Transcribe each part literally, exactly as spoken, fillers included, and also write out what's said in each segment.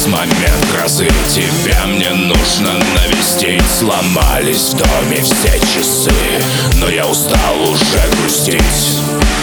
сейчас момент грозы, тебя мне нужно навестить. Сломались в доме все часы, но я устал уже грустить.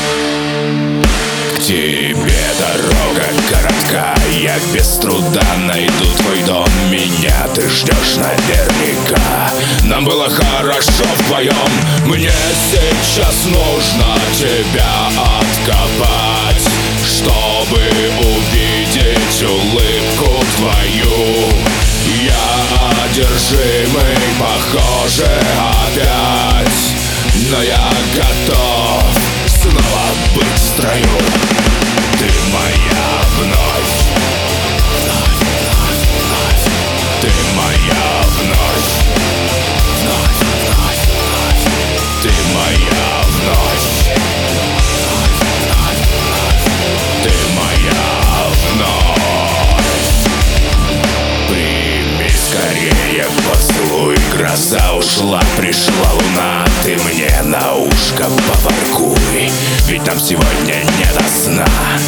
К тебе дорога коротка, я без труда найду твой дом. Меня ты ждешь наверняка, нам было хорошо вдвоем. Мне сейчас нужно тебя откопать, чтобы увидеть улыбку твою. Я одержимый, похоже, опять, но я готов снова быть в строю. Ты моя вновь, вновь, вновь, вновь. Ты моя вновь, вновь, вновь, вновь. Ты моя вновь, вновь, вновь, вновь. Ты моя вновь. Прими скорее поцелуй, гроза ушла, пришла луна. Ты мне на ушко поворкуй, ведь нам сегодня не до сна.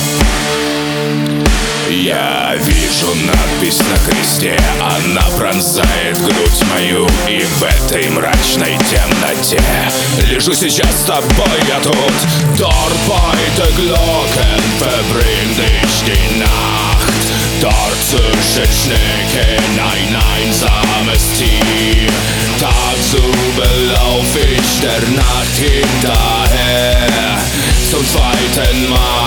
Я вижу надпись на кресте, она пронзает грудь мою. И в этой мрачной темноте лежу сейчас с тобой я тут. Dort Glocken verbringt ich die Nacht. Dort zwischen Schnecken ein einsames Tier. Tagsüber lauf ich der Nacht hinterher, zum zweiten Mal